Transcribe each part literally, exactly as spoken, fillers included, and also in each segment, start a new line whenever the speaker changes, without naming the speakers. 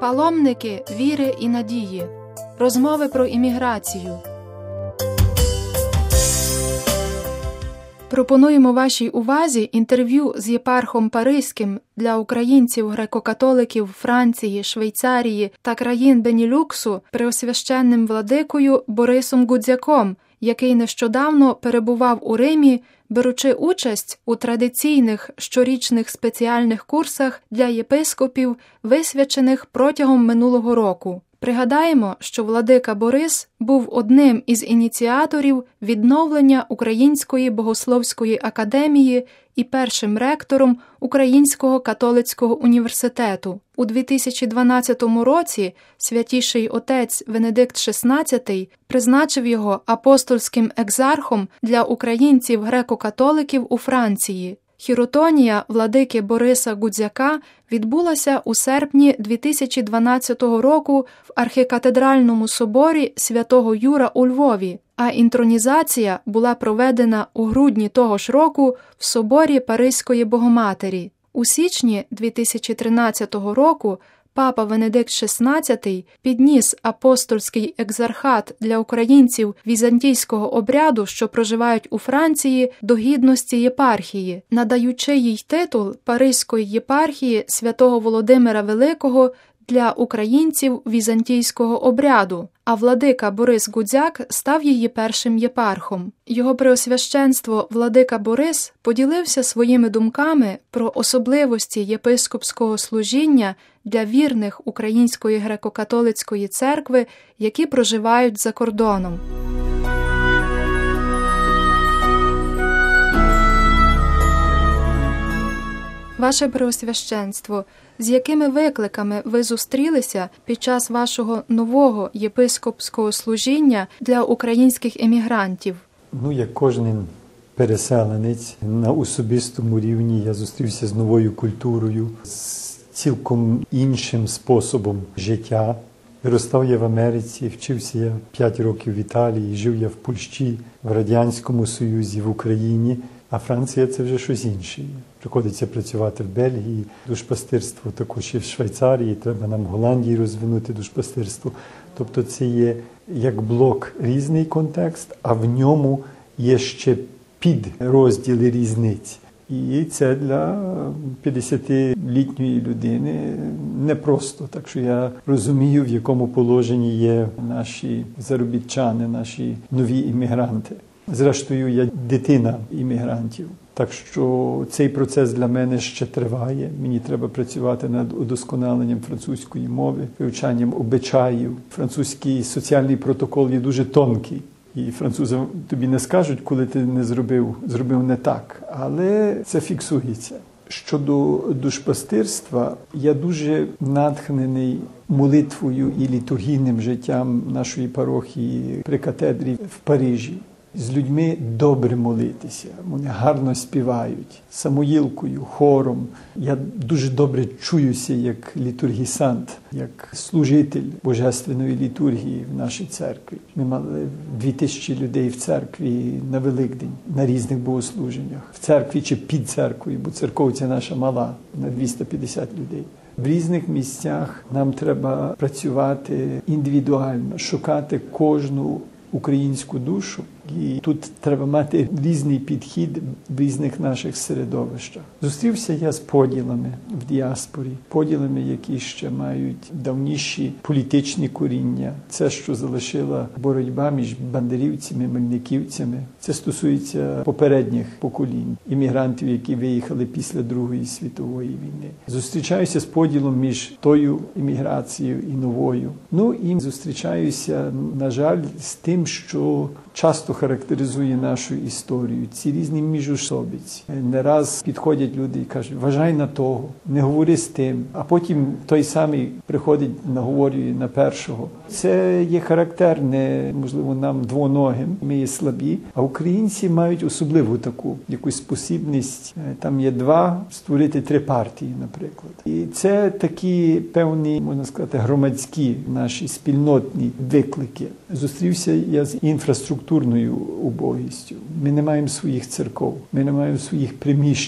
Паломники віри і надії. Розмови про імміграцію. Пропонуємо вашій увазі інтерв'ю з єпархом Паризьким для українців греко-католиків Франції, Швейцарії та країн Бенілюксу преосвященним владикою Борисом Гудзяком, який нещодавно перебував у Римі, беручи участь у традиційних щорічних спеціальних курсах для єпископів, висвячених протягом минулого року. Пригадаємо, що владика Борис був одним із ініціаторів відновлення Української богословської академії і першим ректором Українського католицького університету. У дві тисячі дванадцятому році святіший отець Венедикт шістнадцятий призначив його апостольським екзархом для українців греко-католиків у Франції. Хіротонія владики Бориса Гудзяка відбулася у серпні дві тисячі дванадцятого року в архікатедральному соборі Святого Юра у Львові, а інтронізація була проведена у грудні того ж року в соборі Паризької Богоматері. У січні дві тисячі тринадцятого року папа Венедикт шістнадцятий підніс апостольський екзархат для українців візантійського обряду, що проживають у Франції, до гідності єпархії, надаючи їй титул Паризької єпархії святого Володимира Великого для українців візантійського обряду, а владика Борис Гудзяк став її першим єпархом. Його преосвященство владика Борис поділився своїми думками про особливості єпископського служіння для вірних Української греко-католицької церкви, які проживають за кордоном. Ваше Преосвященство, з якими викликами ви зустрілися під час вашого нового єпископського служіння для українських емігрантів?
Ну, як кожен переселенець, на особистому рівні я зустрівся з новою культурою, з цілком іншим способом життя. Виростав я в Америці, вчився я п'ять років в Італії, жив я в Польщі, в Радянському Союзі, в Україні. А Франція – це вже щось інше. Приходиться працювати в Бельгії, душпастирство також і в Швейцарії, треба нам в Голландії розвинути душпастирство. Тобто це є як блок різний контекст, а в ньому є ще підрозділи різниць. І це для п'ятдесятилітньої людини непросто. Так що я розумію, в якому положенні є наші заробітчани, наші нові іммігранти. Зрештою, я дитина іммігрантів. Так що цей процес для мене ще триває. Мені треба працювати над удосконаленням французької мови, вивчанням обичаїв. Французький соціальний протокол є дуже тонкий. І французи тобі не скажуть, коли ти не зробив, зробив не так. Але це фіксується. Щодо душпастирства, я дуже натхнений молитвою і літургійним життям нашої парохії при катедрі в Парижі. З людьми добре молитися, вони гарно співають, самоїлкою, хором. Я дуже добре чуюся як літургісант, як служитель божественної літургії в нашій церкві. Ми мали дві тисячі людей в церкві на Великдень, на різних богослуженнях. В церкві чи під церквою, бо церковця наша мала, на двісті п'ятдесят людей. В різних місцях нам треба працювати індивідуально, шукати кожну українську душу. І тут треба мати різний підхід в різних наших середовищах. Зустрівся я з поділами в діаспорі, поділами, які ще мають давніші політичні коріння. Це, що залишила боротьба між бандерівцями, мельниківцями. Це стосується попередніх поколінь, іммігрантів, які виїхали після Другої світової війни. Зустрічаюся з поділом між тою імміграцією і новою. Ну і зустрічаюся, на жаль, з тим, що часто характеризує нашу історію. Ці різні міжусобиці. Не раз підходять люди і кажуть, вважай на того, не говори з тим. А потім той самий приходить, наговорює на першого. Це є характерне, можливо, нам двоногим. Ми є слабі. А українці мають особливу таку якусь спосібність. Там є два, створити три партії, наприклад. І це такі певні, можна сказати, громадські наші спільнотні виклики. Зустрівся я з інфраструктурною убогістю. Ми не маємо своїх церков, ми не маємо своїх приміщень.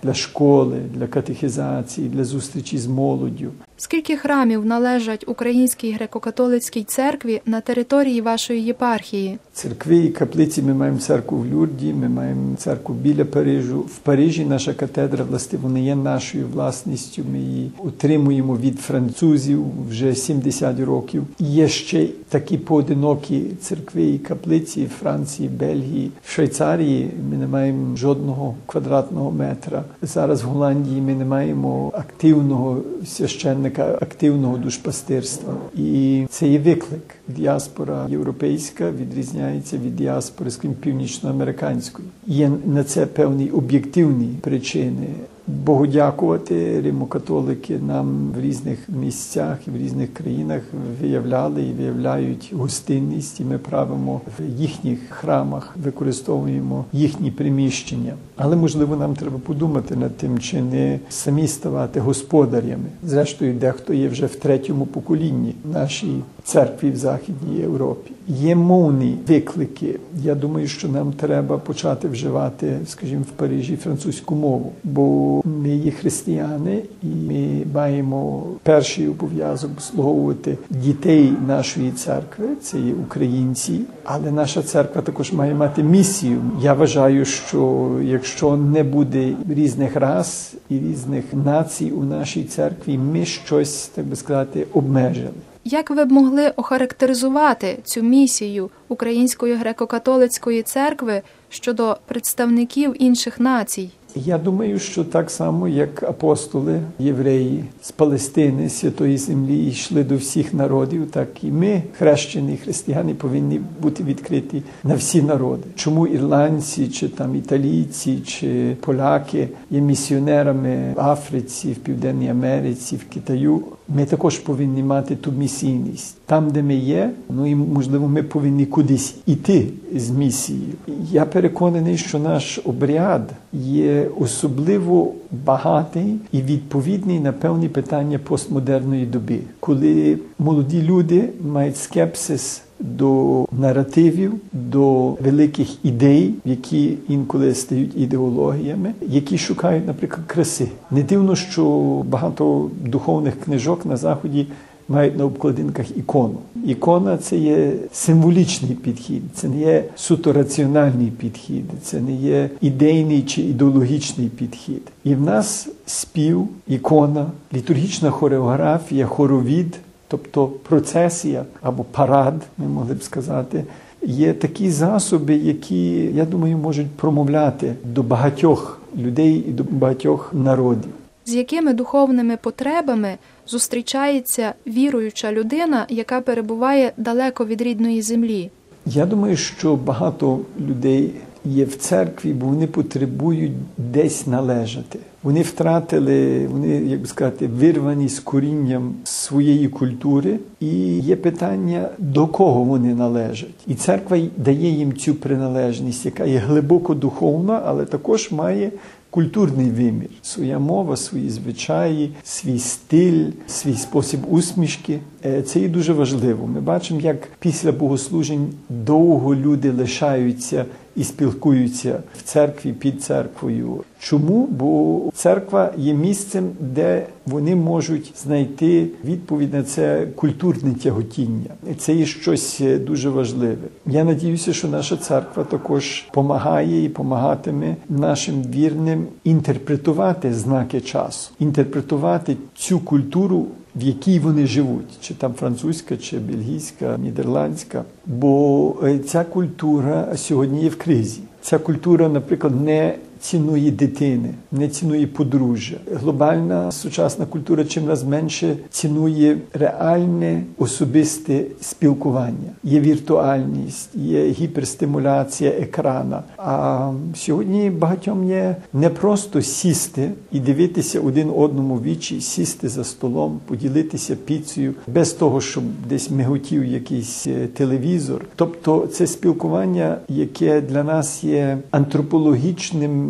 для школи, для катехізації, для зустрічі з молоддю.
Скільки храмів належать Українській греко-католицькій церкві на території вашої єпархії?
Церкви і каплиці ми маємо церкву в Люрді, ми маємо церкву біля Парижу. В Парижі наша катедра, власне, не є нашою власністю, ми її отримуємо від французів вже сімдесят років. Є ще такі поодинокі церкви і каплиці в Франції, Бельгії, в Швейцарії ми не маємо жодного квадратного метра. Зараз в Голландії ми не маємо активного священника, активного душпастирства. І це є виклик. Діаспора європейська відрізняється від діаспори, скажімо, північноамериканської. Є на це певні об'єктивні причини. Богу дякувати, римокатолики нам в різних місцях і в різних країнах виявляли і виявляють гостинність, і ми правимо в їхніх храмах, використовуємо їхні приміщення. Але, можливо, нам треба подумати над тим, чи не самі ставати господарями. Зрештою, дехто є вже в третьому поколінні нашій церкві в Західній Європі. Є мовні виклики. Я думаю, що нам треба почати вживати, скажімо, в Парижі французьку мову, бо ми є християни і ми маємо перший обов'язок обслуговувати дітей нашої церкви, це є українці, але наша церква також має мати місію. Я вважаю, що якщо не буде різних рас і різних націй у нашій церкві, ми щось, так би сказати, обмежили.
Як ви б могли охарактеризувати цю місію Української греко-католицької церкви щодо представників інших націй?
Я думаю, що так само, як апостоли, євреї з Палестини, Святої Землі, йшли до всіх народів, так і ми, хрещені християни, повинні бути відкриті на всі народи. Чому ірландці, чи там італійці, чи поляки є місіонерами в Африці, в Південній Америці, в Китаю? Ми також повинні мати ту місійність. Там, де ми є, ну і, можливо, ми повинні кудись іти з місією. Я переконаний, що наш обряд є особливо багатий і відповідний на певні питання постмодерної доби. Коли молоді люди мають скепсис до наративів, до великих ідей, які інколи стають ідеологіями, які шукають, наприклад, краси. Не дивно, що багато духовних книжок на Заході мають на обкладинках ікону. Ікона – це є символічний підхід, це не є суто раціональний підхід, це не є ідейний чи ідеологічний підхід. І в нас спів, ікона, літургічна хореографія, хоровід, тобто процесія або парад, ми могли б сказати, є такі засоби, які, я думаю, можуть промовляти до багатьох людей і до багатьох народів.
З якими духовними потребами зустрічається віруюча людина, яка перебуває далеко від рідної землі?
Я думаю, що багато людей є в церкві, бо вони потребують десь належати. Вони втратили, вони, як би сказати, вирвані з корінням своєї культури, і є питання, до кого вони належать. І церква дає їм цю приналежність, яка є глибоко духовна, але також має культурний вимір. Своя мова, свої звичаї, свій стиль, свій спосіб усмішки. Це є дуже важливо. Ми бачимо, як після богослужень довго люди лишаються і спілкуються в церкві, під церквою. Чому? Бо церква є місцем, де вони можуть знайти відповідь на це культурне тяготіння. Це є щось дуже важливе. Я надіюся, що наша церква також допомагає і допомагатиме нашим вірним інтерпретувати знаки часу, інтерпретувати цю культуру, в якій вони живуть, чи там французька, чи бельгійська, нідерландська. Бо ця культура сьогодні є в кризі. Ця культура, наприклад, не цінує дитини, не цінує подружжя. Глобальна сучасна культура чимраз менше цінує реальне особисте спілкування. Є віртуальність, є гіперстимуляція екрана. А сьогодні багатьом є не просто сісти і дивитися один одному в вічі, сісти за столом, поділитися піцею, без того, щоб десь миготів якийсь телевізор. Тобто це спілкування, яке для нас є антропологічним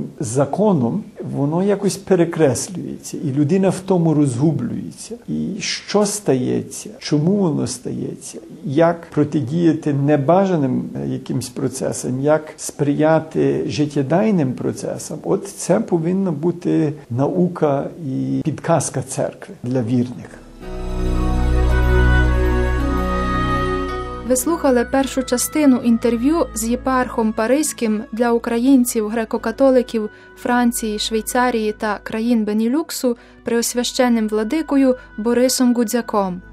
цим законом, воно якось перекреслюється, і людина в тому розгублюється. І що стається, чому воно стається, як протидіяти небажаним якимсь процесам, як сприяти життєдайним процесам. От це повинна бути наука і підказка церкви для вірних.
Ви слухали першу частину інтерв'ю з єпархом Паризьким для українців, греко-католиків Франції, Швейцарії та країн Бенілюксу преосвященним владикою Борисом Гудзяком.